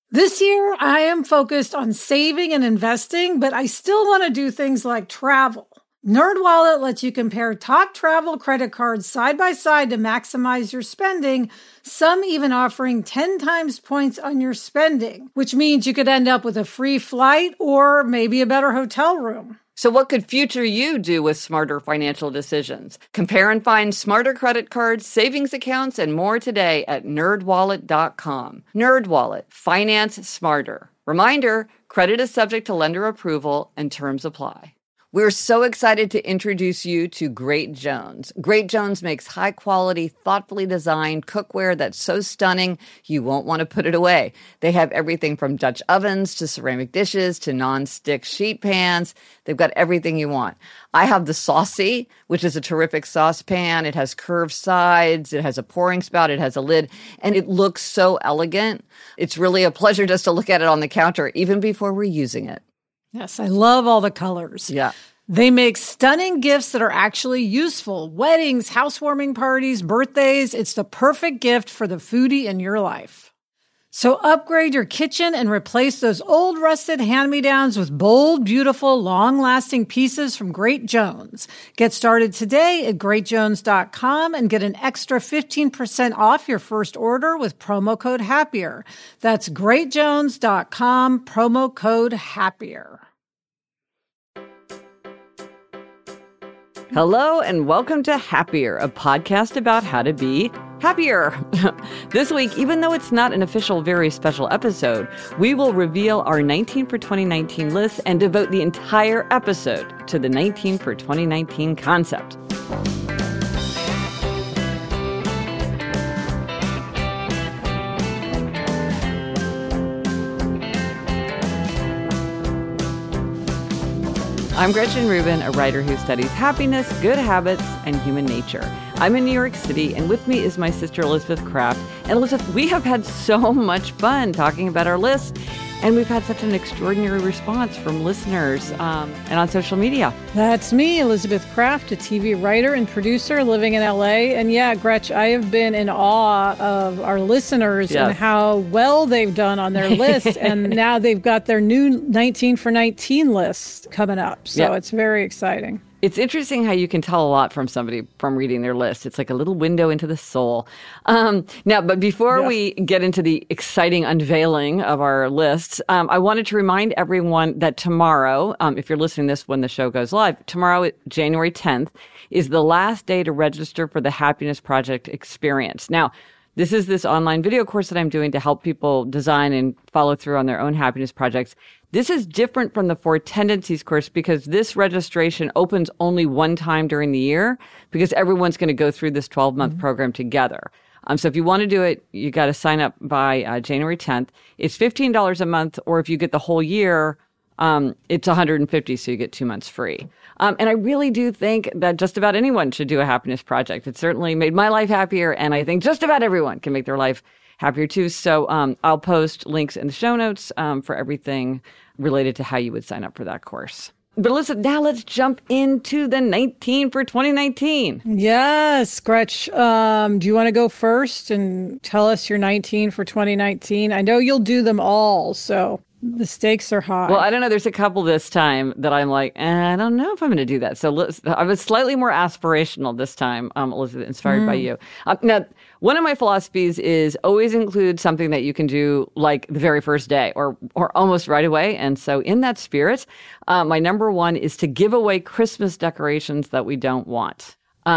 This year, I am focused on saving and investing, but I still want to do things like travel. NerdWallet lets you compare top travel credit cards side by side to maximize your spending, some even offering 10 times points on your spending, which means you could end up with a free flight or maybe a better hotel room. So what could future you do with smarter financial decisions? Compare and find smarter credit cards, savings accounts, and more today at nerdwallet.com. NerdWallet. Finance smarter. Reminder, credit is subject to lender approval and terms apply. We're so excited to introduce you to Great Jones. Great Jones makes high-quality, thoughtfully designed cookware that's so stunning you won't want to put it away. They have everything from Dutch ovens to ceramic dishes to non-stick sheet pans. They've got everything you want. I have the Saucy, which is a terrific saucepan. It has curved sides. It has a pouring spout. It has a lid. And it looks so elegant. It's really a pleasure just to look at it on the counter, even before we're using it. Yes, I love all the colors. Yeah. They make stunning gifts that are actually useful. Weddings, housewarming parties, birthdays. It's the perfect gift for the foodie in your life. So upgrade your kitchen and replace those old rusted hand-me-downs with bold, beautiful, long-lasting pieces from Great Jones. Get started today at greatjones.com and get an extra 15% off your first order with promo code HAPPIER. That's greatjones.com, promo code HAPPIER. Hello and welcome to Happier, a podcast about how to be happier. This week, even though it's not an official very special episode, we will reveal our 19 for 2019 list and devote the entire episode to the 19 for 2019 concept. I'm Gretchen Rubin, a writer who studies happiness, good habits, and human nature. I'm in New York City, and with me is my sister Elizabeth Craft. And Elizabeth, we have had so much fun talking about our list, and we've had such an extraordinary response from listeners and on social media. That's me, Elizabeth Craft, a TV writer and producer living in LA. And yeah, Gretch, I have been in awe of our listeners and how well they've done on their list. And now they've got their new 19 for 19 list coming up. So it's very exciting. It's interesting how you can tell a lot from somebody from reading their list. It's like a little window into the soul. Now, but before we get into the exciting unveiling of our lists, I wanted to remind everyone that tomorrow, if you're listening to this when the show goes live, tomorrow, January 10th, is the last day to register for the Happiness Project Experience. Now, this is this online video course that I'm doing to help people design and follow through on their own happiness projects. This is different from the Four Tendencies course because this registration opens only one time during the year because everyone's going to go through this 12-month program together. So if you want to do it, you got to sign up by January 10th. It's $15 a month, or if you get the whole year, it's $150, so you get 2 months free. And I really do think that just about anyone should do a happiness project. It certainly made my life happier, and I think just about everyone can make their life happier too. So I'll post links in the show notes for everything related to how you would sign up for that course. But listen, now let's jump into the 19 for 2019. Yes, Gretch. Do you want to go first and tell us your 19 for 2019? I know you'll do them all, so the stakes are high. Well, I don't know. There's a couple this time that I'm like, I don't know if I'm going to do that. So I was slightly more aspirational this time, Elizabeth, inspired by you. Now, one of my philosophies is always include something that you can do like the very first day or almost right away. And so in that spirit, my number one is to give away Christmas decorations that we don't want.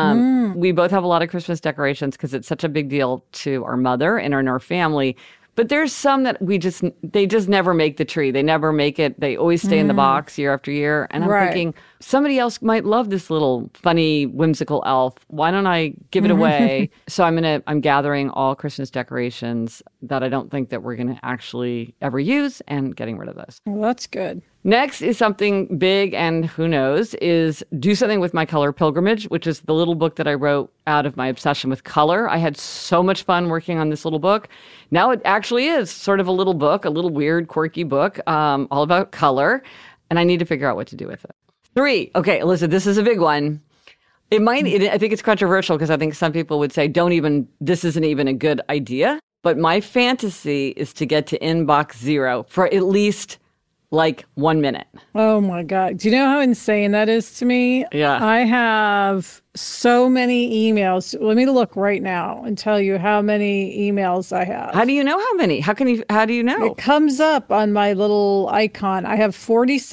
We both have a lot of Christmas decorations because it's such a big deal to our mother and in our family. But there's some that they just never make the tree. They never make it. They always stay in the box year after year. And I'm thinking, somebody else might love this little funny, whimsical elf. Why don't I give it away? So I'm gathering all Christmas decorations that I don't think that we're going to actually ever use and getting rid of those. Well, that's good. Next is something big, and who knows, is do something with my color pilgrimage, which is the little book that I wrote out of my obsession with color. I had so much fun working on this little book. Now it actually is sort of a little book, a little weird, quirky book, all about color, and I need to figure out what to do with it. 3. Okay, Alyssa, this is a big one. I think it's controversial because I think some people would say, this isn't even a good idea. But my fantasy is to get to inbox 0 for at least like 1 minute. Oh my God. Do you know how insane that is to me? Yeah. I have so many emails. Let me look right now and tell you how many emails I have. How do you know how many? How do you know? It comes up on my little icon. I have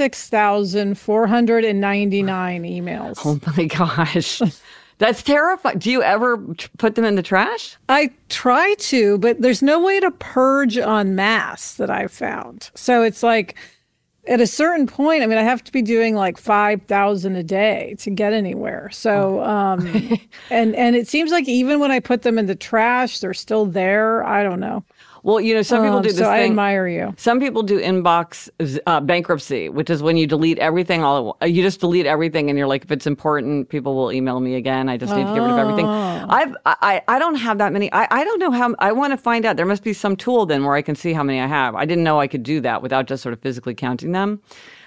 46,499 emails. Oh my gosh. That's terrifying. Do you ever put them in the trash? I try to, but there's no way to purge en masse that I've found. So it's like, at a certain point, I mean, I have to be doing like 5,000 a day to get anywhere. So, and it seems like even when I put them in the trash, they're still there. I don't know. Well, some people do this thing. I admire you. Some people do inbox bankruptcy, which is when you delete everything. You just delete everything, and you're like, if it's important, people will email me again. I just need to get rid of everything. I don't have that many. I don't know how. I want to find out. There must be some tool then where I can see how many I have. I didn't know I could do that without just sort of physically counting them.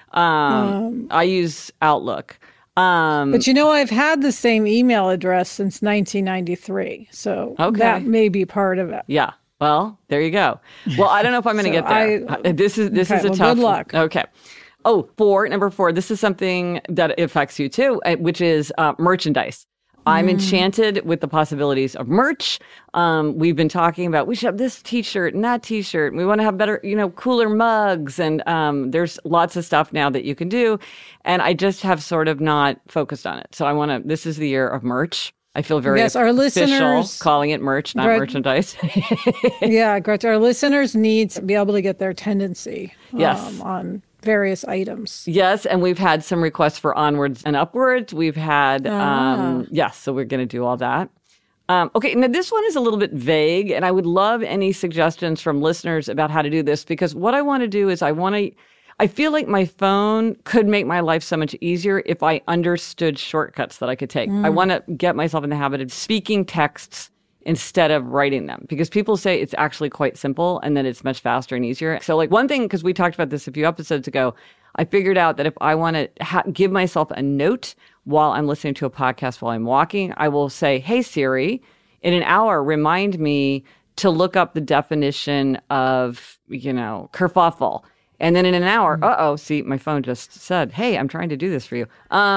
I use Outlook. But I've had the same email address since 1993, so that may be part of it. Yeah. Well, there you go. Well, I don't know if I'm going to get there. This is a tough. Good luck. Okay. Oh, number 4. This is something that affects you too, which is merchandise. I'm enchanted with the possibilities of merch. We've been talking about we should have this T-shirt and that T-shirt. We want to have better, cooler mugs, and there's lots of stuff now that you can do. And I just have sort of not focused on it. So this is the year of merch. I feel very our official listeners, calling it merch, not merchandise. Yeah, Gretchen, our listeners need to be able to get their tendency on various items. Yes, and we've had some requests for onwards and upwards. We've had, so we're going to do all that. Okay, now this one is a little bit vague, and I would love any suggestions from listeners about how to do this, because what I want to do is I feel like my phone could make my life so much easier if I understood shortcuts that I could take. I want to get myself in the habit of speaking texts instead of writing them, because people say it's actually quite simple and that it's much faster and easier. So like one thing, because we talked about this a few episodes ago, I figured out that if I want to give myself a note while I'm listening to a podcast while I'm walking, I will say, hey, Siri, in an hour, remind me to look up the definition of, kerfuffle. And then in an hour, see, my phone just said, hey, I'm trying to do this for you.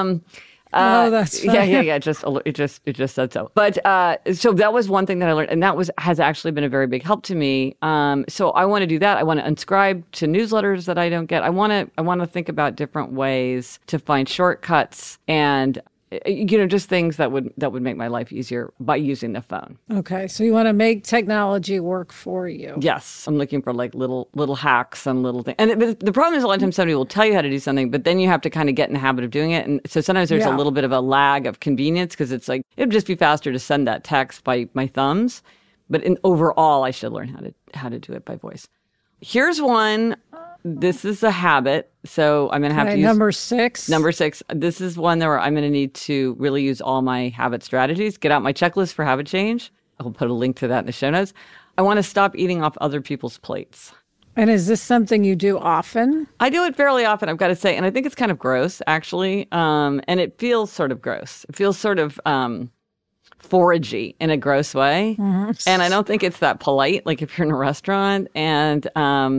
That's fine. Yeah. It just said so. But so that was one thing that I learned, and that has actually been a very big help to me. So I want to do that. I want to unscribe to newsletters that I don't get. I want to think about different ways to find shortcuts and just things that would make my life easier by using the phone. Okay, so you want to make technology work for you. Yes, I'm looking for like little hacks and little things. And the problem is a lot of times somebody will tell you how to do something, but then you have to kind of get in the habit of doing it. And so sometimes there's a little bit of a lag of convenience, because it's like it'd just be faster to send that text by my thumbs. But overall, I should learn how to do it by voice. Here's one. This is a habit, so I'm going to have to use number 6. Number 6. This is one where I'm going to need to really use all my habit strategies. Get out my checklist for habit change. I'll put a link to that in the show notes. I want to stop eating off other people's plates. And is this something you do often? I do it fairly often, I've got to say, and I think it's kind of gross, actually. And it feels sort of gross. It feels sort of foragey in a gross way. Mm-hmm. And I don't think it's that polite, like if you're in a restaurant. And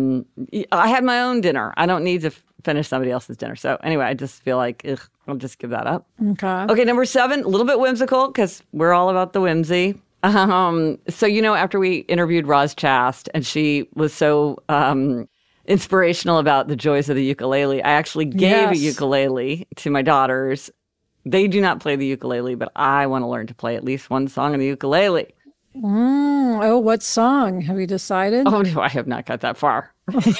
I had my own dinner. I don't need to finish somebody else's dinner. So anyway, I just feel like, I'll just give that up. Okay, number 7, a little bit whimsical, because we're all about the whimsy. So, after we interviewed Roz Chast, and she was so inspirational about the joys of the ukulele, I actually gave a ukulele to my daughters. They do not play the ukulele, but I want to learn to play at least one song on the ukulele. What song? Have you decided? Oh, no, I have not got that far.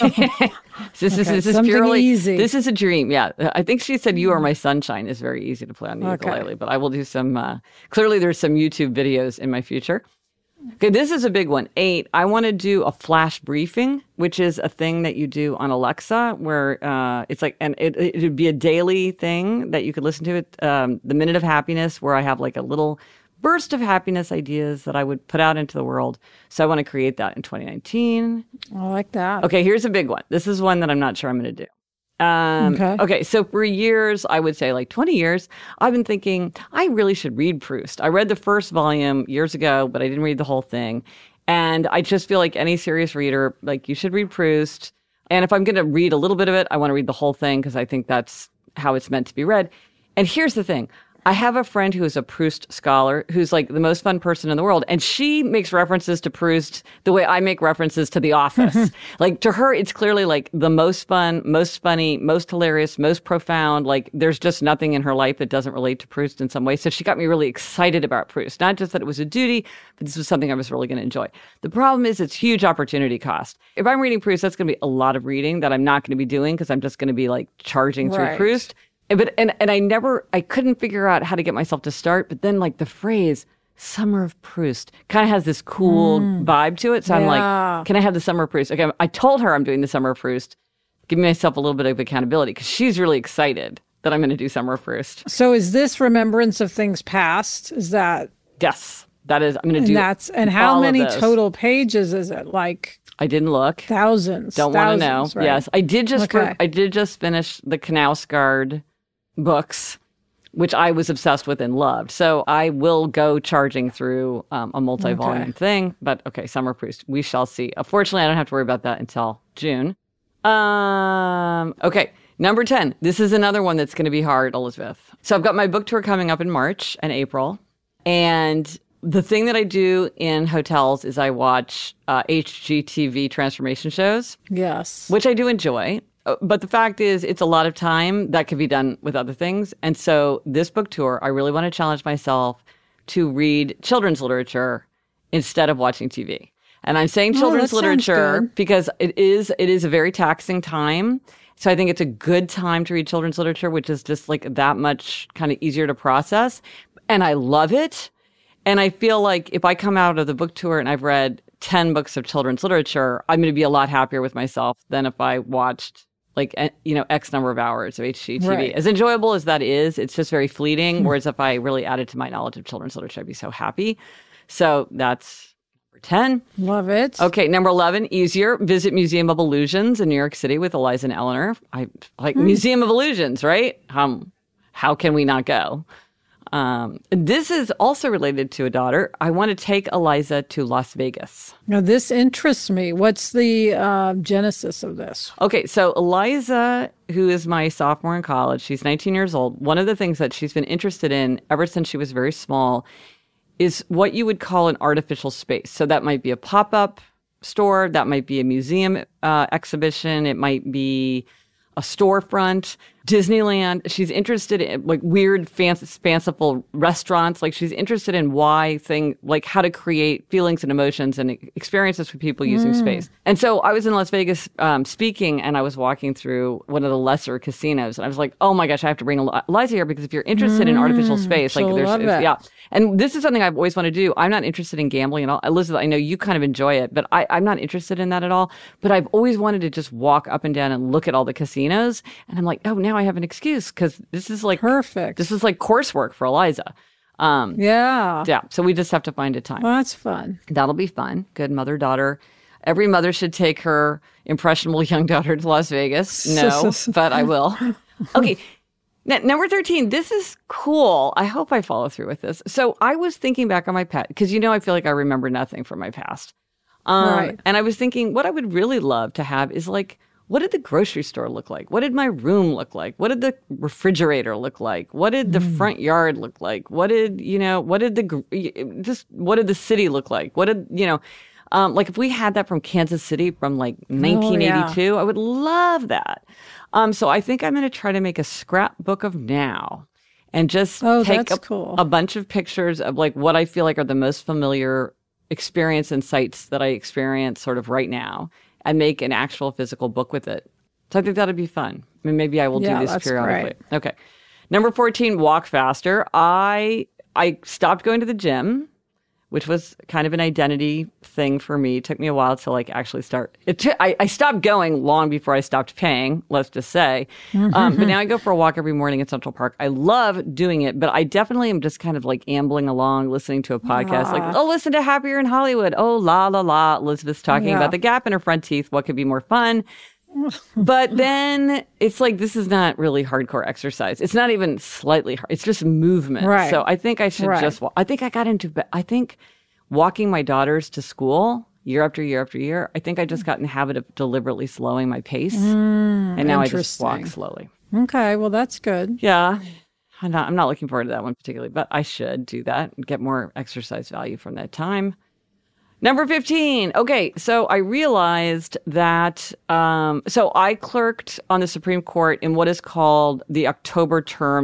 This is purely easy. This is a dream. Yeah. I think she said You Are My Sunshine is very easy to play on the ukulele, but I will do some, clearly there's some YouTube videos in my future. Okay, this is a big one. 8, I want to do a flash briefing, which is a thing that you do on Alexa, where it's like, and it would be a daily thing that you could listen to it. The Minute of Happiness, where I have like a little burst of happiness ideas that I would put out into the world. So I want to create that in 2019. I like that. Okay, here's a big one. This is one that I'm not sure I'm going to do. Okay, so for years, I would say like 20 years, I've been thinking I really should read Proust. I read the first volume years ago, but I didn't read the whole thing. And I just feel like any serious reader, like you should read Proust. And if I'm going to read a little bit of it, I want to read the whole thing because I think that's how it's meant to be read. And here's the thing. I have a friend who is a Proust scholar who's like the most fun person in the world. And she makes references to Proust the way I make references to The Office. Like to her, it's clearly like the most fun, most funny, most hilarious, most profound. Like there's just nothing in her life that doesn't relate to Proust in some way. So she got me really excited about Proust. Not just that it was a duty, but this was something I was really going to enjoy. The problem is it's huge opportunity cost. If I'm reading Proust, that's going to be a lot of reading that I'm not going to be doing because I'm just going to be like charging through Proust. But I couldn't figure out how to get myself to start. But then like the phrase "Summer of Proust" kind of has this cool vibe to it. So I'm like, can I have the Summer of Proust? Okay, I told her I'm doing the Summer of Proust. Give myself a little bit of accountability because she's really excited that I'm going to do Summer of Proust. So is this remembrance of things past? Is that? Yes, that is. I'm going to do. And how many total pages is it? Like I didn't look. Thousands. Don't want to know. Right? Yes, I did just finish the Knausgaard books, which I was obsessed with and loved. So I will go charging through a multi-volume thing. But okay, Summer Proust, we shall see. Fortunately, I don't have to worry about that until June. Okay, number 10. This is another one that's going to be hard, Elizabeth. So I've got my book tour coming up in March and April. And the thing that I do in hotels is I watch HGTV transformation shows. Yes. Which I do enjoy. But the fact is, it's a lot of time that could be done with other things. And so this book tour, I really want to challenge myself to read children's literature instead of watching TV. And I'm saying children's literature because it is a very taxing time. So I think it's a good time to read children's literature, which is just like that much kind of easier to process. And I love it. And I feel like if I come out of the book tour and I've read 10 books of children's literature, I'm going to be a lot happier with myself than if I watched like, X number of hours of HGTV. Right. As enjoyable as that is, it's just very fleeting. Whereas if I really added to my knowledge of children's literature, I'd be so happy. So that's number 10. Love it. Okay, number 11, easier. Visit Museum of Illusions in New York City with Eliza and Eleanor. I like Museum of Illusions, right? How can we not go? This is also related to a daughter. I want to take Eliza to Las Vegas. Now, this interests me. What's the genesis of this? Okay, so Eliza, who is my sophomore in college, she's 19 years old. One of the things that she's been interested in ever since she was very small is what you would call an artificial space. So that might be a pop-up store. That might be a museum exhibition. It might be a storefront, Disneyland. She's interested in like weird, fanciful restaurants. Like she's interested in how to create feelings and emotions and experiences for people using space. And so I was in Las Vegas speaking, and I was walking through one of the lesser casinos, and I was like, "Oh my gosh, I have to bring Eliza here because if you're interested in artificial space, like yeah." And this is something I've always wanted to do. I'm not interested in gambling at all. Elizabeth, I know you kind of enjoy it, but I'm not interested in that at all. But I've always wanted to just walk up and down and look at all the casinos. And I'm like, oh, now I have an excuse because this is like perfect. This is like coursework for Eliza. Yeah. So we just have to find a time. Well, that's fun. That'll be fun. Good mother-daughter. Every mother should take her impressionable young daughter to Las Vegas. No, but I will. Okay. Now, number 13, this is cool. I hope I follow through with this. So I was thinking back on my past, because I feel like I remember nothing from my past. Right. And I was thinking what I would really love to have is like, what did the grocery store look like? What did my room look like? What did the refrigerator look like? What did the front yard look like? What did the city look like? Like if we had that from Kansas City from like 1982, I would love that. So I think I'm going to try to make a scrapbook of now and just take a bunch of pictures of like what I feel like are the most familiar experience and sights that I experience sort of right now and make an actual physical book with it. So I think that'd be fun. I mean, maybe I will do this periodically. Great. Okay. Number 14, walk faster. I stopped going to the gym, which was kind of an identity thing for me. It took me a while to like actually start. I stopped going long before I stopped paying, let's just say. But now I go for a walk every morning in Central Park. I love doing it, but I definitely am just kind of like ambling along, listening to a podcast. Like, oh, listen to Happier in Hollywood. Oh, la, la, la. Elizabeth's talking about the gap in her front teeth. What could be more fun? But then it's like, this is not really hardcore exercise. It's not even slightly hard. It's just movement. Right. So I think I should I think I got into, I think walking my daughters to school year after year after year, I think I just got in the habit of deliberately slowing my pace. And now I just walk slowly. Okay, well, that's good. Yeah. I'm not looking forward to that one particularly, but I should do that and get more exercise value from that time. Number 15. Okay, so I realized that, so I clerked on the Supreme Court in what is called the October term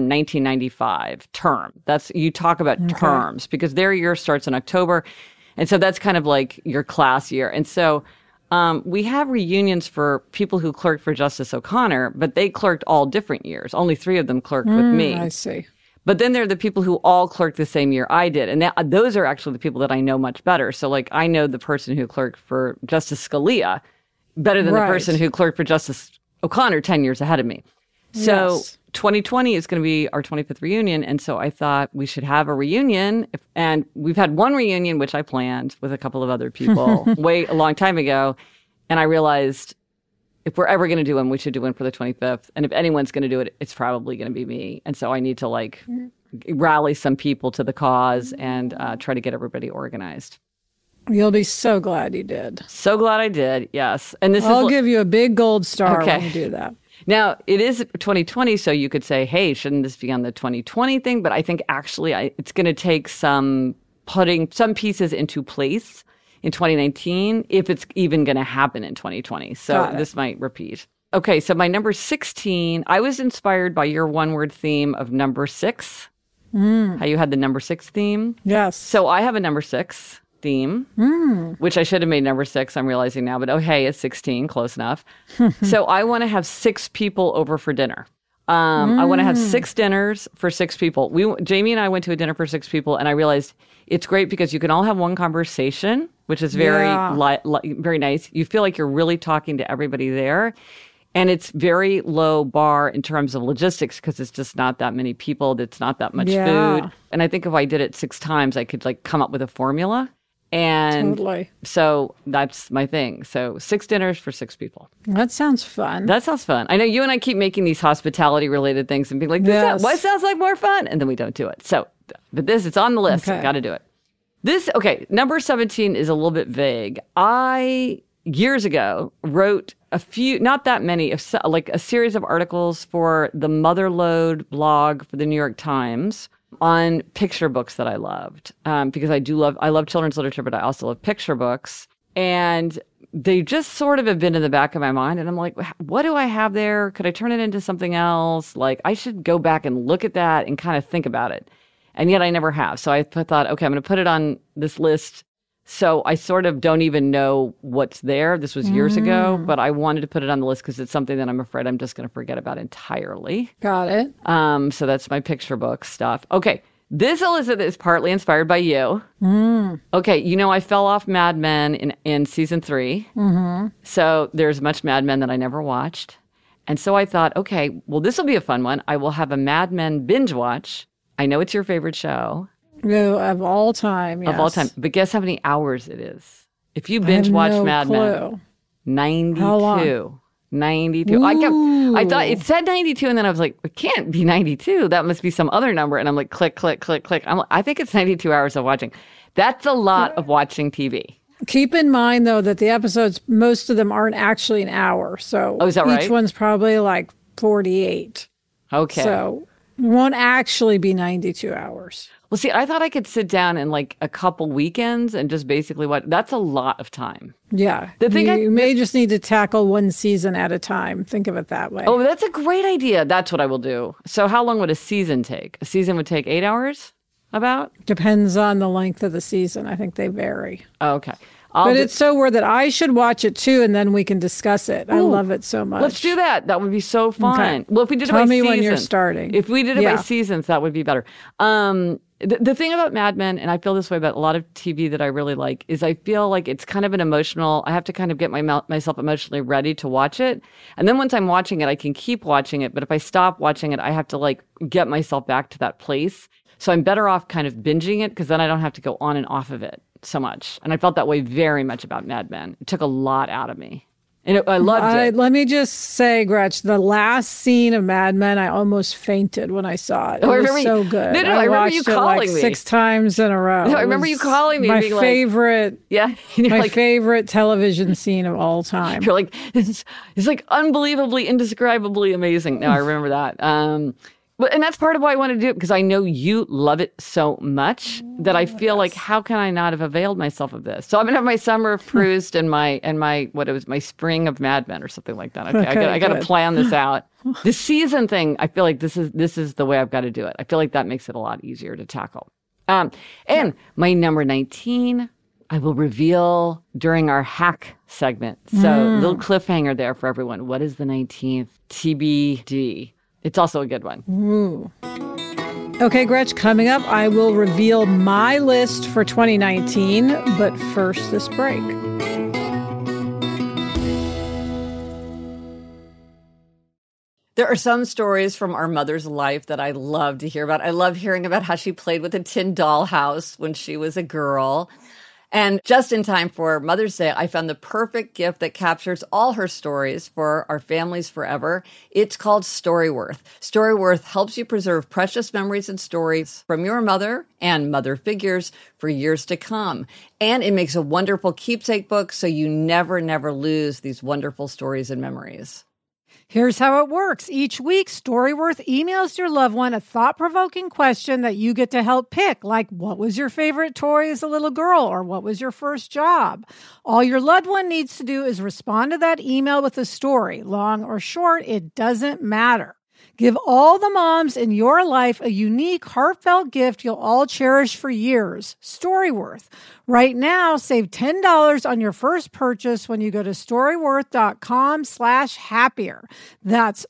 1995 term. That's, you talk about terms because their year starts in October. And so that's kind of like your class year. And so we have reunions for people who clerked for Justice O'Connor, but they clerked all different years. Only 3 of them clerked with me. I see. But then there are the people who all clerked the same year I did. And those are actually the people that I know much better. So, like, I know the person who clerked for Justice Scalia better than the person who clerked for Justice O'Connor 10 years ahead of me. So 2020 is going to be our 25th reunion. And so I thought we should have a reunion. And we've had one reunion, which I planned with a couple of other people a long time ago. And I realized if we're ever going to do one, we should do one for the 25th. And if anyone's going to do it, it's probably going to be me. And so I need to like rally some people to the cause and try to get everybody organized. You'll be so glad you did. So glad I did. Yes. And I'll give you a big gold star when you do that. Now, it is 2020, so you could say, hey, shouldn't this be on the 2020 thing? But I think actually it's going to take putting some pieces into place in 2019, if it's even going to happen in 2020. So this might repeat. Okay, so my number 16, I was inspired by your one-word theme of number 6. How you had the number 6 theme. Yes. So I have a number 6 theme, which I should have made number 6, I'm realizing now. But hey, it's 16, close enough. So I want to have 6 people over for dinner. I want to have 6 dinners for 6 people. Jamie and I went to a dinner for 6 people, and I realized it's great because you can all have one conversation, which is very very nice. You feel like you're really talking to everybody there. And it's very low bar in terms of logistics because it's just not that many people. It's not that much food. And I think if I did it 6 times, I could like come up with a formula. And so that's my thing. So 6 dinners for 6 people. That sounds fun. That sounds fun. I know you and I keep making these hospitality related things and being like, what sounds like more fun? And then we don't do it. So, but it's on the list. Okay. Got to do it. Number 17 is a little bit vague. I, years ago, wrote a few, not that many, like a series of articles for the Motherlode blog for the New York Times on picture books that I loved, because I love children's literature, but I also love picture books. And they just sort of have been in the back of my mind. And I'm like, what do I have there? Could I turn it into something else? Like, I should go back and look at that and kind of think about it. And yet I never have. So I thought, okay, I'm going to put it on this list. So I sort of don't even know what's there. This was years ago, but I wanted to put it on the list because it's something that I'm afraid I'm just going to forget about entirely. Got it. So that's my picture book stuff. Okay. This, Elizabeth, is partly inspired by you. Okay. I fell off Mad Men in season 3. So there's much Mad Men that I never watched. And so I thought, okay, well, this will be a fun one. I will have a Mad Men binge watch. I know it's your favorite show. Of all time, yes. Of all time. But guess how many hours it is? If you binge watch Mad Men. 92. How long? 92. I thought it said 92, and then I was like, it can't be 92. That must be some other number. And I'm like, click, click, click, click. I think it's 92 hours of watching. That's a lot of watching TV. Keep in mind, though, that the episodes, most of them aren't actually an hour. So is that right? Each one's probably like 48. Okay. So it won't actually be 92 hours. Well, see, I thought I could sit down in like a couple weekends and just basically watch. That's a lot of time. Yeah. You may just need to tackle one season at a time. Think of it that way. Oh, that's a great idea. That's what I will do. So how long would a season take? A season would take 8 hours? About? Depends on the length of the season. I think they vary. Oh, okay. But it's so worth it. I should watch it too, and then we can discuss it. Ooh, I love it so much. Let's do that. That would be so fun. Okay. Well, if we did Tell it by me season. When you're starting. If we did it by seasons, that would be better. The thing about Mad Men, and I feel this way about a lot of TV that I really like, is I feel like it's kind of an emotional, I have to kind of get myself emotionally ready to watch it. And then once I'm watching it, I can keep watching it. But if I stop watching it, I have to like get myself back to that place. So I'm better off kind of binging it because then I don't have to go on and off of it so much. And I felt that way very much about Mad Men. It took a lot out of me. And I loved it. Let me just say, Gretch, the last scene of Mad Men, I almost fainted when I saw it. It was so good. No, I remember you calling me 6 times in a row. No, I remember you calling me. My being favorite, my favorite television scene of all time. You're like, it's like unbelievably, indescribably amazing. Now I remember that. And that's part of why I wanted to do it, because I know you love it so much that I feel like, how can I not have availed myself of this? So I'm gonna have my summer of Proust and my my spring of Mad Men or something like that. Okay, I got to plan this out. The season thing, I feel like this is the way I've got to do it. I feel like that makes it a lot easier to tackle. And my number 19, I will reveal during our hack segment. So little cliffhanger there for everyone. What is the 19th? TBD. It's also a good one. Ooh. Okay, Gretch, coming up, I will reveal my list for 2019, but first, this break. There are some stories from our mother's life that I love to hear about. I love hearing about how she played with a tin dollhouse when she was a girl. And just in time for Mother's Day, I found the perfect gift that captures all her stories for our families forever. It's called Storyworth. Storyworth helps you preserve precious memories and stories from your mother and mother figures for years to come. And it makes a wonderful keepsake book so you never lose these wonderful stories and memories. Here's how it works. Each week, Storyworth emails your loved one a thought-provoking question that you get to help pick, like, what was your favorite toy as a little girl, or what was your first job? All your loved one needs to do is respond to that email with a story. Long or short, it doesn't matter. Give all the moms in your life a unique, heartfelt gift you'll all cherish for years. Storyworth. Right now, save $10 on your first purchase when you go to storyworth.com/happier. That's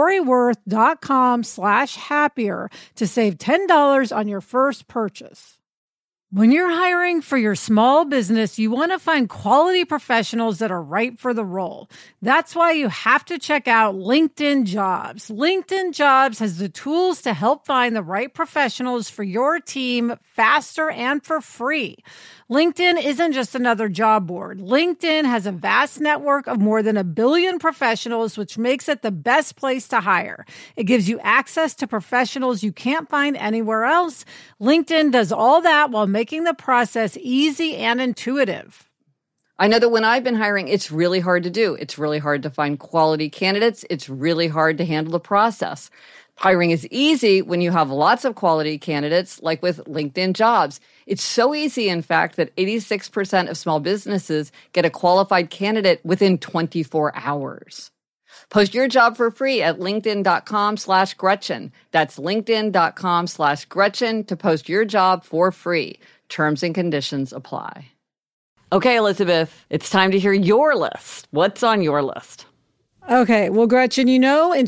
storyworth.com/happier to save $10 on your first purchase. When you're hiring for your small business, you want to find quality professionals that are right for the role. That's why you have to check out LinkedIn Jobs. LinkedIn Jobs has the tools to help find the right professionals for your team faster and for free. LinkedIn isn't just another job board. LinkedIn has a vast network of more than 1 billion professionals, which makes it the best place to hire. It gives you access to professionals you can't find anywhere else. LinkedIn does all that while making the process easy and intuitive. I know that when I've been hiring, it's really hard to do. It's really hard to find quality candidates. It's really hard to handle the process. Hiring is easy when you have lots of quality candidates, like with LinkedIn Jobs. It's so easy, in fact, that 86% of small businesses get a qualified candidate within 24 hours. Post your job for free at linkedin.com/Gretchen. That's linkedin.com/Gretchen to post your job for free. Terms and conditions apply. Okay, Elizabeth, it's time to hear your list. What's on your list? Okay, well, Gretchen, in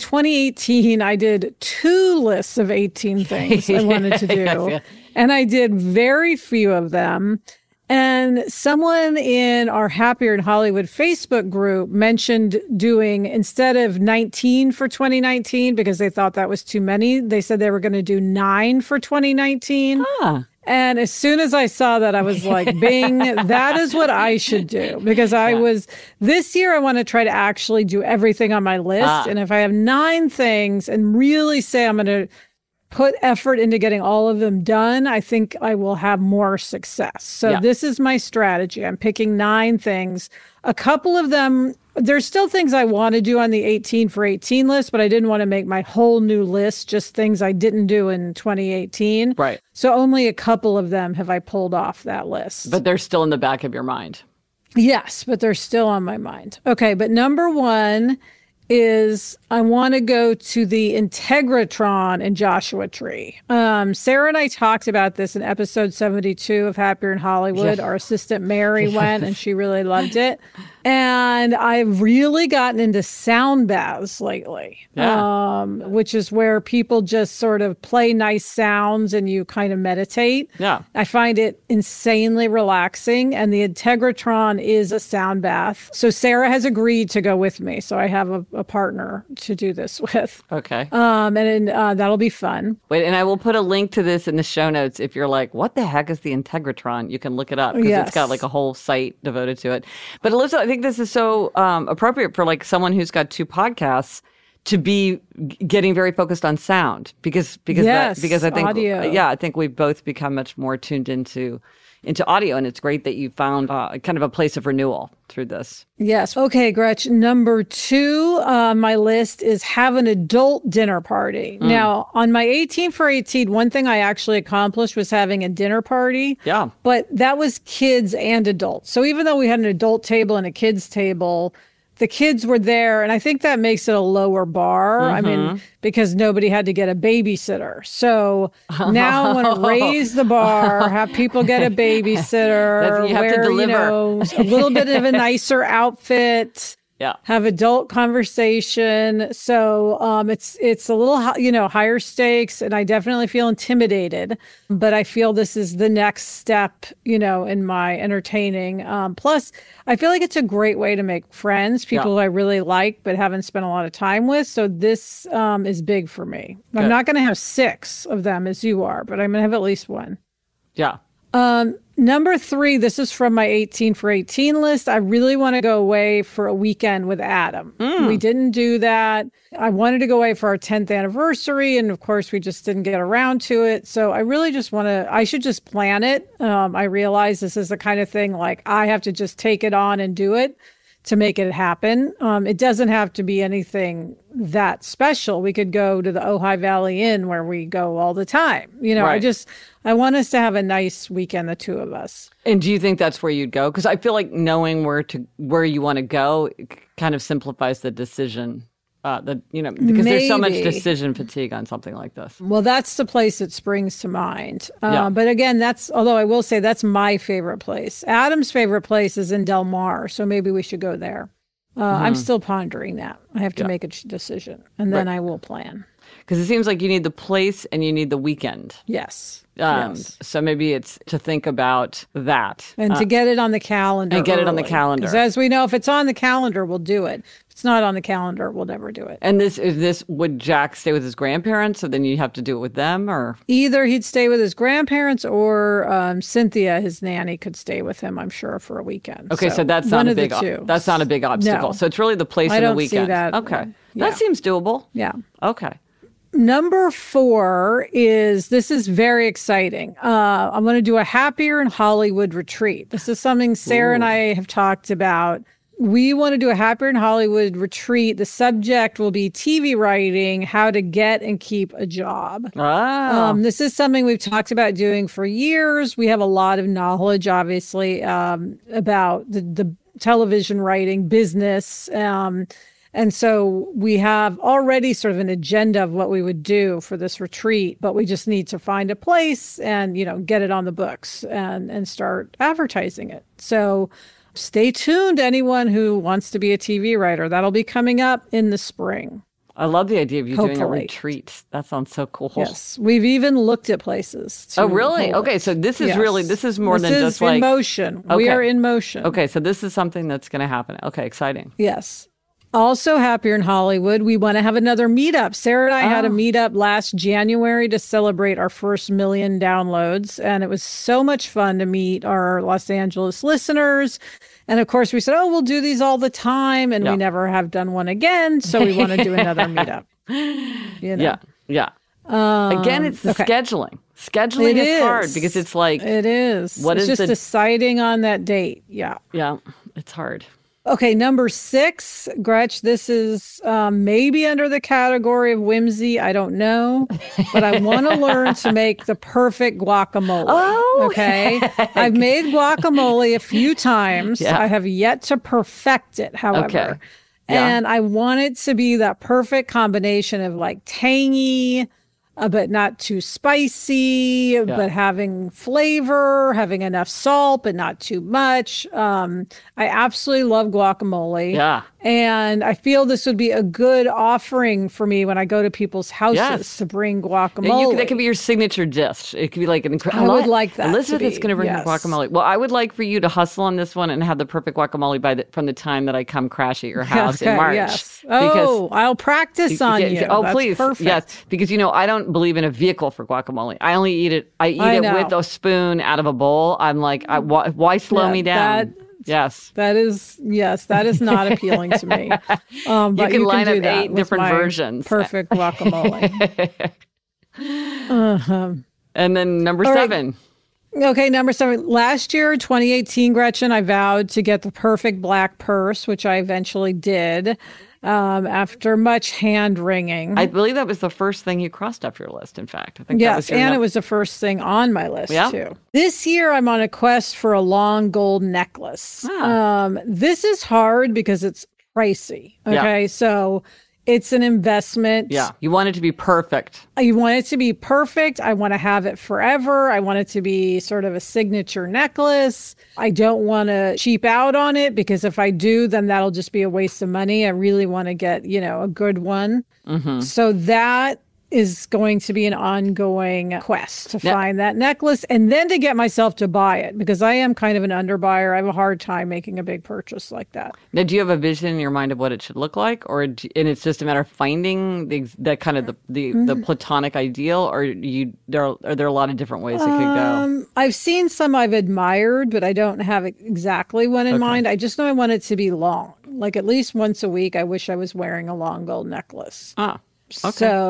2018, I did 2 lists of 18 things I wanted to do, yes. And I did very few of them. And someone in our Happier in Hollywood Facebook group mentioned doing, instead of 19 for 2019, because they thought that was too many, they said they were going to do 9 for 2019. And as soon as I saw that, I was like, bing, that is what I should do. Because this year, I want to try to actually do everything on my list. And if I have 9 things and really say I'm going to put effort into getting all of them done, I think I will have more success. So This is my strategy. I'm picking 9 things. A couple of them, there's still things I want to do on the 18 for 18 list, but I didn't want to make my whole new list just things I didn't do in 2018. Right. So only a couple of them have I pulled off that list. But they're still in the back of your mind. Yes, but they're still on my mind. Okay, but number 1 is I want to go to the Integratron in Joshua Tree. Sarah and I talked about this in episode 72 of Happier in Hollywood. Our assistant Mary went and she really loved it. And I've really gotten into sound baths lately, which is where people just sort of play nice sounds and you kind of meditate. Yeah. I find it insanely relaxing, and the Integratron is a sound bath. So Sarah has agreed to go with me. So I have a partner to do this with. Okay. And that'll be fun. Wait, and I will put a link to this in the show notes. If you're like, what the heck is the Integratron? You can look it up because it's got like a whole site devoted to it. But Alyssa, I think this is so appropriate for like someone who's got 2 podcasts to be getting very focused on sound because I think audio. I think we've both become much more tuned into audio, and it's great that you found kind of a place of renewal through this. Yes. Okay, Gretch. Number 2 on my list is have an adult dinner party. Now, on my 18 for 18, one thing I actually accomplished was having a dinner party. Yeah. But that was kids and adults. So even though we had an adult table and a kids table, the kids were there, and I think that makes it a lower bar. I mean, because nobody had to get a babysitter. So now I want to raise the bar, have people get a babysitter, You have to deliver. a little bit of a nicer outfit. Yeah. Have adult conversation. So it's a little, higher stakes, and I definitely feel intimidated, but I feel this is the next step, in my entertaining. Plus, I feel like it's a great way to make friends, people who I really like but haven't spent a lot of time with. So this is big for me. Good. I'm not going to have 6 of them as you are, but I'm going to have at least 1. Yeah. Number 3, this is from my 18 for 18 list. I really want to go away for a weekend with Adam. We didn't do that. I wanted to go away for our 10th anniversary. And of course, we just didn't get around to it. So I really just I should just plan it. I realize this is the kind of thing like I have to just take it on and do it to make it happen. It doesn't have to be anything that special. We could go to the Ojai Valley Inn where we go all the time. Right. I want us to have a nice weekend, the 2 of us. And do you think that's where you'd go? Because I feel like knowing where you want to go kind of simplifies the decision. Because there's so much decision fatigue on something like this. Well, that's the place that springs to mind. But again, although I will say that's my favorite place. Adam's favorite place is in Del Mar, so maybe we should go there. I'm still pondering that. I have to make a decision, and then I will plan. Because it seems like you need the place and you need the weekend. Yes. So maybe it's to think about that. And to get it on the calendar. Because as we know, if it's on the calendar, we'll do it. If it's not on the calendar, we'll never do it. And would Jack stay with his grandparents? So then you have to do it with them, or? Either he'd stay with his grandparents or Cynthia, his nanny, could stay with him, I'm sure, for a weekend. Okay, so that's not that's not a big obstacle. No. So it's really the place and the weekend. See that. Okay. That seems doable. Yeah. Okay. Number 4 this is very exciting. I'm going to do a Happier in Hollywood retreat. This is something Sarah and I have talked about. We want to do a Happier in Hollywood retreat. The subject will be TV writing, how to get and keep a job. This is something we've talked about doing for years. We have a lot of knowledge, obviously, about the television writing business. And so we have already sort of an agenda of what we would do for this retreat, but we just need to find a place and, get it on the books and start advertising it. So stay tuned, anyone who wants to be a TV writer. That'll be coming up in the spring. I love the idea of you doing a Hopefully. retreat. That sounds so cool. Yes. We've even looked at places. Oh, really? Okay. So this is this is more than just like. This is in motion. Okay. We are in motion. Okay. So this is something that's going to happen. Okay. Exciting. Yes. Also Happier in Hollywood, we want to have another meetup. Sarah and I had a meetup last January to celebrate our first 1 million downloads. And it was so much fun to meet our Los Angeles listeners. And of course, we said, we'll do these all the time. And we never have done one again. So we want to do another meetup. Yeah. Again, it's the scheduling. Scheduling is hard because it's like. It is. It's just deciding on that date. Yeah. Yeah. It's hard. Okay, number 6, Gretch, this is maybe under the category of whimsy. I don't know, but I want to learn to make the perfect guacamole. Oh, okay. I've made guacamole a few times. Yeah. I have yet to perfect it, however. Okay. Yeah. And I want it to be that perfect combination of like tangy, but not too spicy, but having flavor, having enough salt, but not too much. I absolutely love guacamole. Yeah. And I feel this would be a good offering for me when I go to people's houses to bring guacamole. That could be your signature dish. It could be like an incredible. I would like that. Elizabeth is going to bring her guacamole. Well, I would like for you to hustle on this one and have the perfect guacamole from the time that I come crash at your house in March. Yes. Oh, I'll practice on you. Oh, That's please. Perfect. Yes, because I don't believe in a vehicle for guacamole. I only eat it. I eat it with a spoon out of a bowl. I'm like, why slow me down? That is not appealing to me. But you can line up 8 different versions. Perfect guacamole. And then number 7. Okay, number 7. Last year, 2018, Gretchen, I vowed to get the perfect black purse, which I eventually did. After much hand-wringing. I believe that was the first thing you crossed off your list, in fact. I think yes, and it was the first thing on my list, too. This year, I'm on a quest for a long gold necklace. This is hard because it's pricey, okay? So it's an investment. Yeah, you want it to be perfect. You want it to be perfect. I want to have it forever. I want it to be sort of a signature necklace. I don't want to cheap out on it because if I do, then that'll just be a waste of money. I really want to get, a good one. Mm-hmm. So that is going to be an ongoing quest to find that necklace and then to get myself to buy it because I am kind of an underbuyer. I have a hard time making a big purchase like that. Now, do you have a vision in your mind of what it should look like, and it's just a matter of finding the kind of the platonic ideal, or are there a lot of different ways it could go? I've seen some I've admired, but I don't have exactly one in mind. I just know I want it to be long, like at least once a week. I wish I was wearing a long gold necklace. Okay.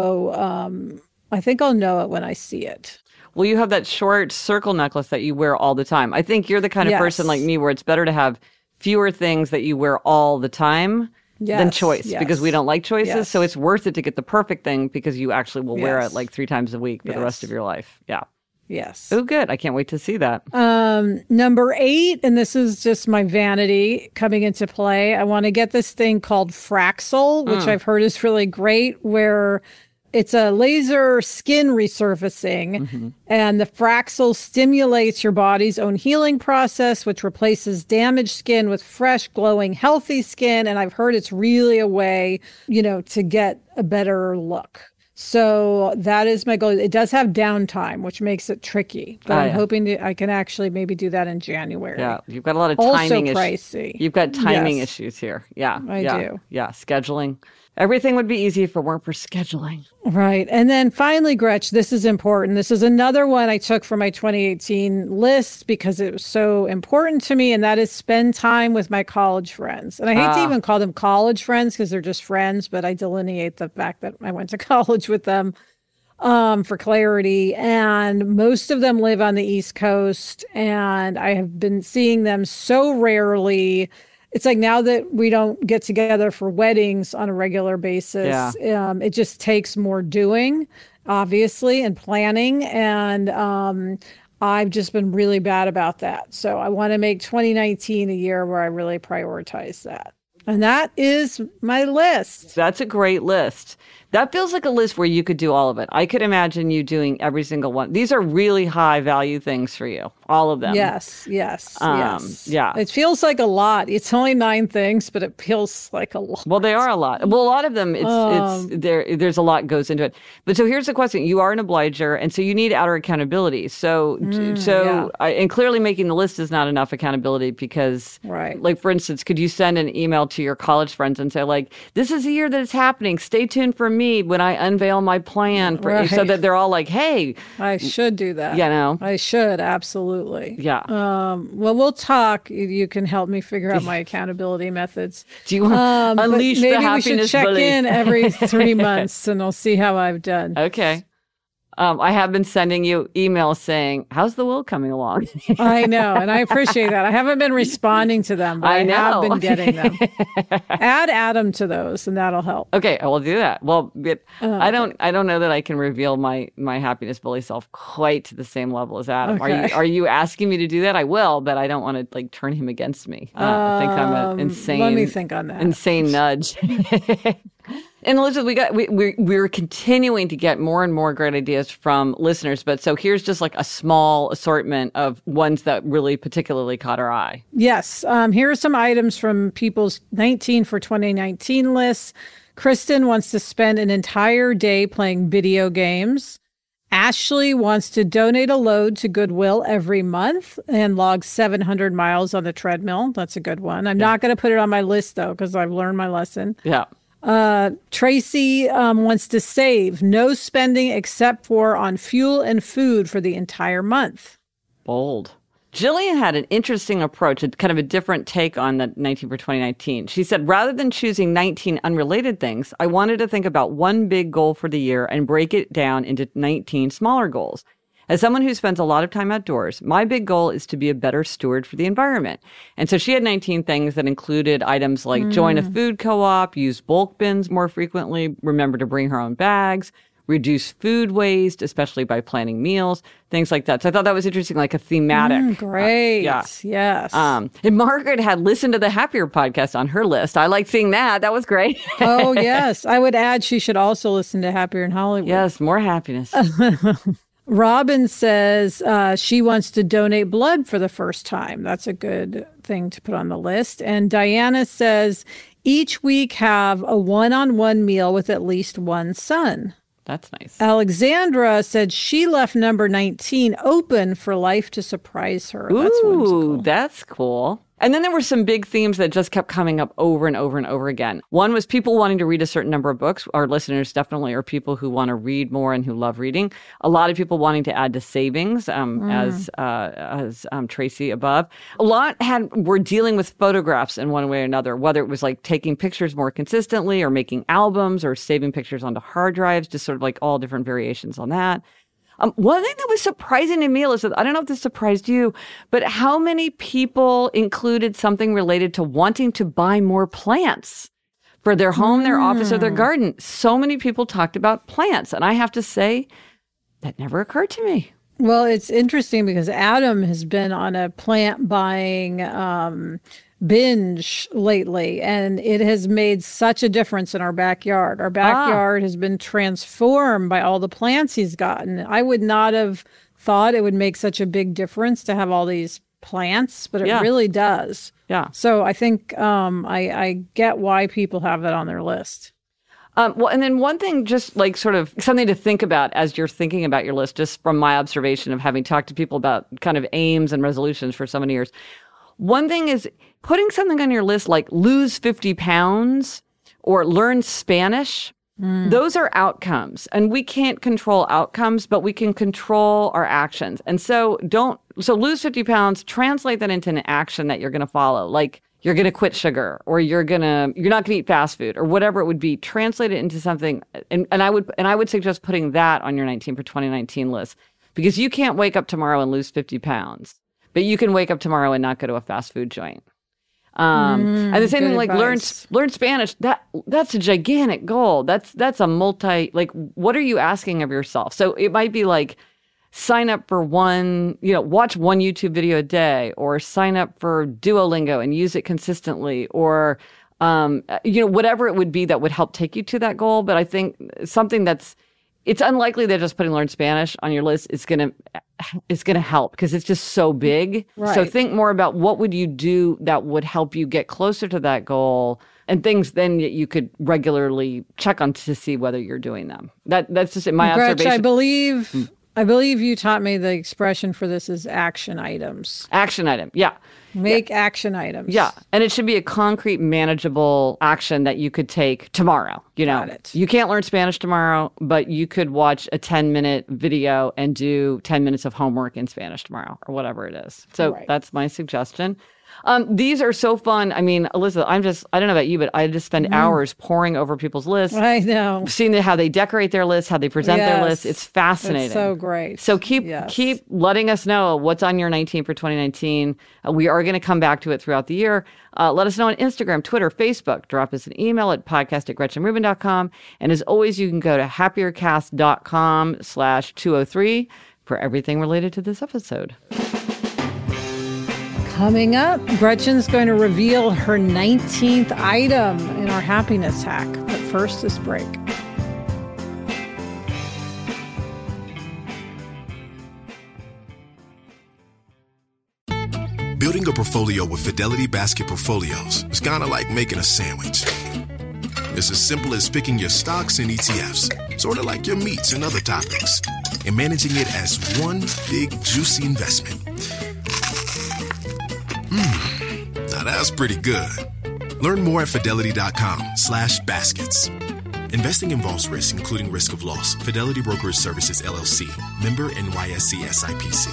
So I think I'll know it when I see it. Well, you have that short circle necklace that you wear all the time. I think you're the kind of person like me where it's better to have fewer things that you wear all the time than choice because we don't like choices. Yes. So it's worth it to get the perfect thing because you actually will wear it like 3 times a week for the rest of your life. Yeah. Yes. Oh, good. I can't wait to see that. Number 8, and this is just my vanity coming into play. I want to get this thing called Fraxel, which I've heard is really great, where it's a laser skin resurfacing, and the Fraxel stimulates your body's own healing process, which replaces damaged skin with fresh, glowing, healthy skin. And I've heard it's really a way, to get a better look. So that is my goal. It does have downtime, which makes it tricky. But I'm hoping I can actually maybe do that in January. Yeah, you've got a lot of timing issues. Also pricey. You've got timing issues here. Yeah, I do. Yeah, scheduling. Everything would be easy if it weren't for scheduling. Right. And then finally, Gretch, this is important. This is another one I took from my 2018 list because it was so important to me, and that is spend time with my college friends. And I hate to even call them college friends because they're just friends, but I delineate the fact that I went to college with them for clarity. And most of them live on the East Coast, and I have been seeing them so rarely. It's like now that we don't get together for weddings on a regular basis, it just takes more doing, obviously, and planning. And I've just been really bad about that. So I want to make 2019 a year where I really prioritize that. And that is my list. That's a great list. That feels like a list where you could do all of it. I could imagine you doing every single one. These are really high value things for you, all of them. Yes. Yeah. It feels like a lot. It's only 9 things, but it feels like a lot. Well, they are a lot. Well, a lot of them, there's a lot goes into it. But so here's the question. You are an obliger, and so you need outer accountability. And clearly making the list is not enough accountability because, like, for instance, could you send an email to your college friends and say, like, this is the year that it's happening. Stay tuned for me when I unveil my plan so that they're all like, hey. I should do that. I should, absolutely. Yeah. Well, we'll talk. You can help me figure out my accountability methods. Do you want to unleash the happiness maybe we should check in every 3 months and I'll see how I've done. Okay. I have been sending you emails saying, how's the will coming along? I know, and I appreciate that. I haven't been responding to them, but I have been getting them. Add Adam to those, and that'll help. Okay, I will do that. Well, I don't know that I can reveal my happiness bully self quite to the same level as Adam. Okay. Are you asking me to do that? I will, but I don't want to turn him against me. I think I'm an insane. Let me think on that. Insane nudge. And Elizabeth, we're continuing to get more and more great ideas from listeners. But so here's just like a small assortment of ones that really particularly caught our eye. Yes. Here are some items from people's 19 for 2019 lists. Kristen wants to spend an entire day playing video games. Ashley wants to donate a load to Goodwill every month and log 700 miles on the treadmill. That's a good one. I'm not going to put it on my list, though, because I've learned my lesson. Yeah. Tracy wants to save. No spending except for on fuel and food for the entire month. Bold. Jillian had an interesting approach, kind of a different take on the 19 for 2019. She said, rather than choosing 19 unrelated things, I wanted to think about one big goal for the year and break it down into 19 smaller goals. As someone who spends a lot of time outdoors, my big goal is to be a better steward for the environment. And so she had 19 things that included items like join a food co-op, use bulk bins more frequently, remember to bring her own bags, reduce food waste, especially by planning meals, things like that. So I thought that was interesting, like a thematic. Great. Yes. And Margaret had listened to the Happier podcast on her list. I liked seeing that. That was great. Oh, yes. I would add she should also listen to Happier in Hollywood. Yes, more happiness. Robin says she wants to donate blood for the first time. That's a good thing to put on the list. And Diana says each week have a one-on-one meal with at least one son. That's nice. Alexandra said she left number 19 open for life to surprise her. That's whimsical. That's cool. And then there were some big themes that just kept coming up over and over and over again. One was people wanting to read a certain number of books. Our listeners definitely are people who want to read more and who love reading. A lot of people wanting to add to savings, as Tracy above. A lot were dealing with photographs in one way or another, whether it was like taking pictures more consistently or making albums or saving pictures onto hard drives, just sort of like all different variations on that. One thing that was surprising to me, Elizabeth, I don't know if this surprised you, but how many people included something related to wanting to buy more plants for their home, their office, or their garden? So many people talked about plants. And I have to say, that never occurred to me. Well, it's interesting because Adam has been on a plant buying binge lately, and it has made such a difference in our backyard. Our backyard has been transformed by all the plants he's gotten. I would not have thought it would make such a big difference to have all these plants, but it really does. Yeah. So I think I get why people have that on their list. Well, and then one thing, just like sort of something to think about as you're thinking about your list, just from my observation of having talked to people about kind of aims and resolutions for so many years. One thing is putting something on your list like lose 50 pounds or learn Spanish. Those are outcomes, and we can't control outcomes, but we can control our actions. And so lose 50 pounds, translate that into an action that you're going to follow. Like you're going to quit sugar, or you're not going to eat fast food, or whatever it would be. Translate it into something. And I would suggest putting that on your 19 for 2019 list, because you can't wake up tomorrow and lose 50 pounds. But you can wake up tomorrow and not go to a fast food joint. And the same thing, like learn Spanish. That's a gigantic goal. That's a what are you asking of yourself? So it might be like sign up for watch one YouTube video a day, or sign up for Duolingo and use it consistently, or whatever it would be that would help take you to that goal. But I think something it's unlikely that just putting learn Spanish on your list is going to help, because it's just so big. Right. So think more about what would you do that would help you get closer to that goal, and things then that you could regularly check on to see whether you're doing them. That's just my observation. I believe you taught me the expression for this is action items. Action item, yeah. Make action items. Yeah, and it should be a concrete, manageable action that you could take tomorrow. Got it. You can't learn Spanish tomorrow, but you could watch a 10-minute video and do 10 minutes of homework in Spanish tomorrow, or whatever it is. So That's my suggestion. These are so fun. I mean, Elizabeth, I don't know about you, but I just spend hours poring over people's lists. I know. Seeing how they decorate their lists, how they present their lists. It's fascinating. It's so great. So keep letting us know what's on your 19 for 2019. We are going to come back to it throughout the year. Let us know on Instagram, Twitter, Facebook. Drop us an email at podcast@GretchenRubin.com. And as always, you can go to happiercast.com/203 for everything related to this episode. Coming up, Gretchen's going to reveal her 19th item in our happiness hack. But first, this break. Building a portfolio with Fidelity Basket Portfolios is kind of like making a sandwich. It's as simple as picking your stocks and ETFs, sort of like your meats and other toppings, and managing it as one big, juicy investment. Now that's pretty good. Learn more at fidelity.com/baskets. Investing involves risk, including risk of loss. Fidelity Brokerage Services, LLC. Member NYSE SIPC.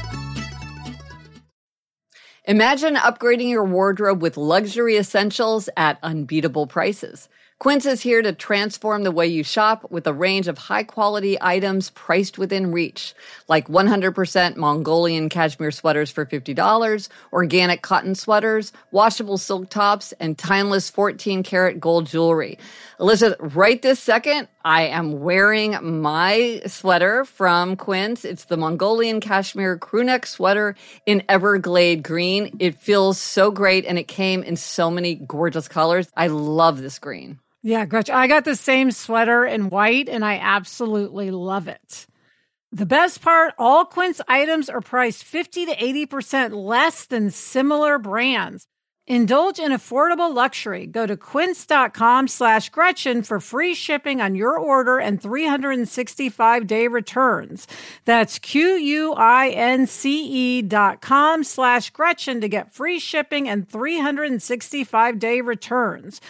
Imagine upgrading your wardrobe with luxury essentials at unbeatable prices. Quince is here to transform the way you shop with a range of high-quality items priced within reach, like 100% Mongolian cashmere sweaters for $50, organic cotton sweaters, washable silk tops, and timeless 14-karat gold jewelry. Elizabeth, right this second, I am wearing my sweater from Quince. It's the Mongolian cashmere crewneck sweater in Everglade green. It feels so great, and it came in so many gorgeous colors. I love this green. Yeah, Gretchen, I got the same sweater in white, and I absolutely love it. The best part, all Quince items are priced 50 to 80% less than similar brands. Indulge in affordable luxury. Go to quince.com/Gretchen for free shipping on your order and 365-day returns. That's QUINCE.com/Gretchen to get free shipping and 365-day returns.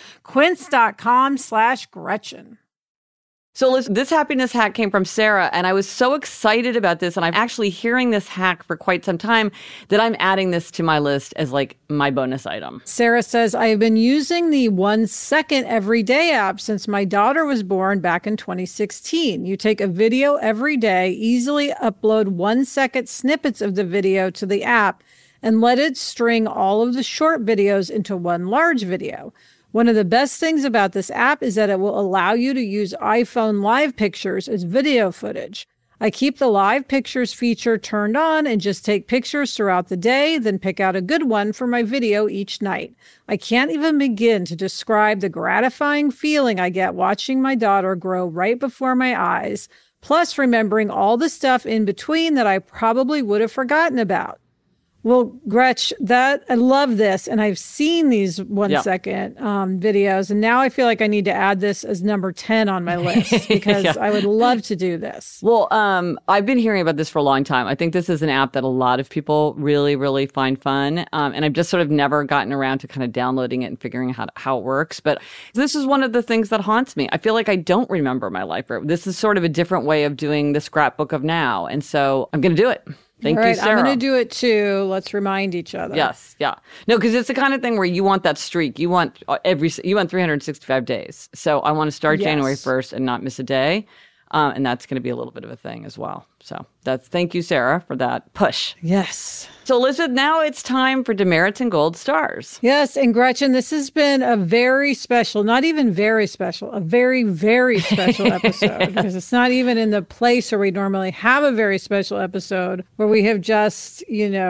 Quince.com/Gretchen. So listen, this happiness hack came from Sarah, and I was so excited about this, and I'm actually hearing this hack for quite some time that I'm adding this to my list as like my bonus item. Sarah says, I have been using the 1 Second Everyday app since my daughter was born back in 2016. You take a video every day, easily upload 1 second snippets of the video to the app, and let it string all of the short videos into one large video. One of the best things about this app is that it will allow you to use iPhone live pictures as video footage. I keep the live pictures feature turned on and just take pictures throughout the day, then pick out a good one for my video each night. I can't even begin to describe the gratifying feeling I get watching my daughter grow right before my eyes, plus remembering all the stuff in between that I probably would have forgotten about. Well, Gretch, I love this, and I've seen these 1 second videos, and now I feel like I need to add this as number 10 on my list because I would love to do this. Well, I've been hearing about this for a long time. I think this is an app that a lot of people really, really find fun, and I've just sort of never gotten around to kind of downloading it and figuring out how it works. But this is one of the things that haunts me. I feel like I don't remember my life. This is sort of a different way of doing the scrapbook of now, and so I'm going to do it. Thank you, Sarah. I'm going to do it too. Let's remind each other. Yes, yeah. No, because it's the kind of thing where you want that streak. You want 365 days. So I want to start January 1st and not miss a day. And that's going to be a little bit of a thing as well. So thank you, Sarah, for that push. Yes. So Elizabeth, now it's time for demerits and gold stars. Yes. And Gretchen, this has been a very special, not even very special, a very, very special episode because it's not even in the place where we normally have a very special episode where we have just,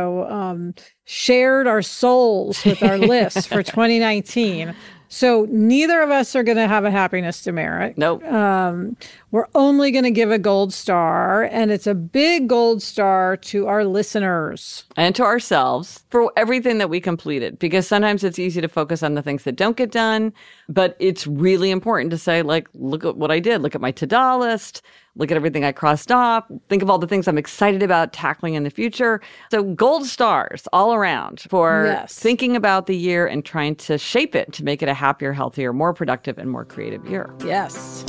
shared our souls with our list for 2019. So neither of us are going to have a happiness demerit. Nope. We're only going to give a gold star, and it's a big gold star to our listeners. And to ourselves for everything that we completed, because sometimes it's easy to focus on the things that don't get done, but it's really important to say, like, look at what I did. Look at my to-do list. Look at everything I crossed off. Think of all the things I'm excited about tackling in the future. So gold stars all around for thinking about the year and trying to shape it to make it a happier, healthier, more productive, and more creative year. Yes.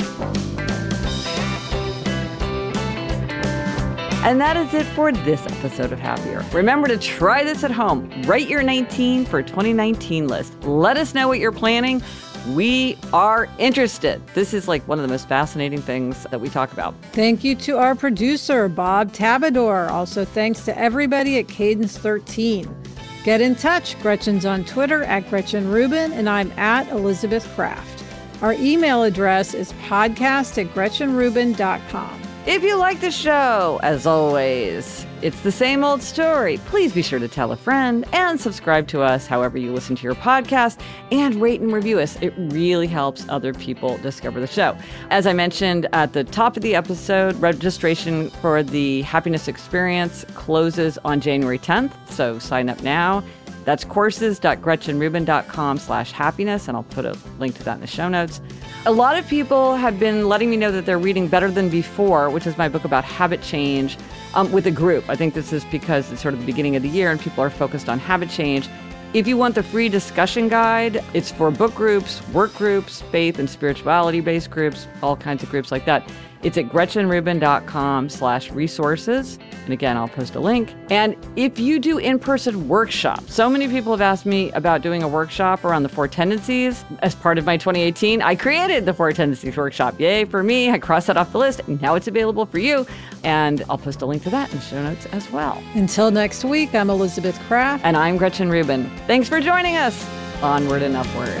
And that is it for this episode of Happier. Remember to try this at home. Write your 19 for 2019 list. Let us know what you're planning. We are interested. This is like one of the most fascinating things that we talk about. Thank you to our producer, Bob Tabador. Also, thanks to everybody at Cadence 13. Get in touch. Gretchen's on Twitter at Gretchen Rubin, and I'm at Elizabeth Kraft. Our email address is podcast@GretchenRubin.com. If you like the show, as always, it's the same old story. Please be sure to tell a friend and subscribe to us however you listen to your podcast, and rate and review us. It really helps other people discover the show. As I mentioned at the top of the episode, registration for the Happiness Experience closes on January 10th, so sign up now. That's courses.gretchenrubin.com/happiness, and I'll put a link to that in the show notes. A lot of people have been letting me know that they're reading Better Than Before, which is my book about habit change, with a group. I think this is because it's sort of the beginning of the year and people are focused on habit change. If you want the free discussion guide, it's for book groups, work groups, faith and spirituality-based groups, all kinds of groups like that. It's at gretchenrubin.com/resources. And again, I'll post a link. And if you do in-person workshops, so many people have asked me about doing a workshop around the 4 tendencies. As part of my 2018, I created the 4 tendencies workshop. Yay for me. I crossed that off the list. Now it's available for you. And I'll post a link to that in the show notes as well. Until next week, I'm Elizabeth Kraft. And I'm Gretchen Rubin. Thanks for joining us. Onward and upward.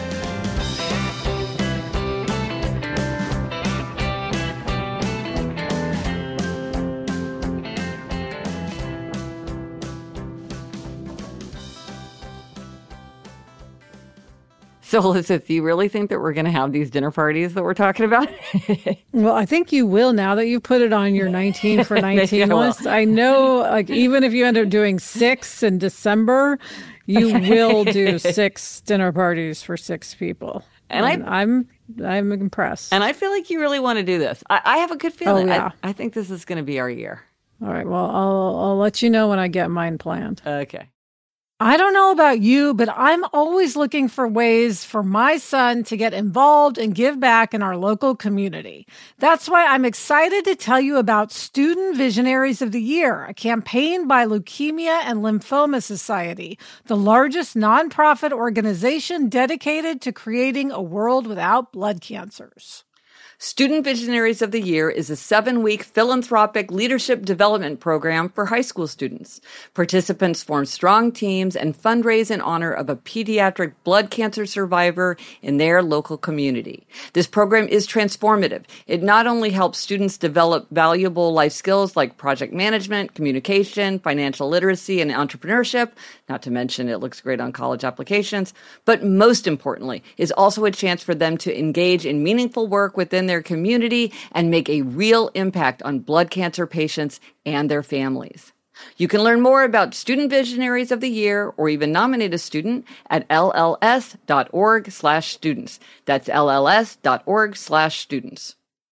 So, Elizabeth, do you really think that we're going to have these dinner parties that we're talking about? Well, I think you will now that you've put it on your 19 for 19 list. I know, like, even if you end up doing 6 in December, you will do 6 dinner parties for 6 people. And I'm impressed. And I feel like you really want to do this. I have a good feeling. Oh, yeah. I think this is going to be our year. All right. Well, I'll let you know when I get mine planned. Okay. I don't know about you, but I'm always looking for ways for my son to get involved and give back in our local community. That's why I'm excited to tell you about Student Visionaries of the Year, a campaign by Leukemia and Lymphoma Society, the largest nonprofit organization dedicated to creating a world without blood cancers. Student Visionaries of the Year is a 7-week philanthropic leadership development program for high school students. Participants form strong teams and fundraise in honor of a pediatric blood cancer survivor in their local community. This program is transformative. It not only helps students develop valuable life skills like project management, communication, financial literacy, and entrepreneurship, not to mention it looks great on college applications, but most importantly, is also a chance for them to engage in meaningful work within their community and make a real impact on blood cancer patients and their families. You can learn more about Student Visionaries of the Year or even nominate a student at lls.org/students. That's lls.org/students.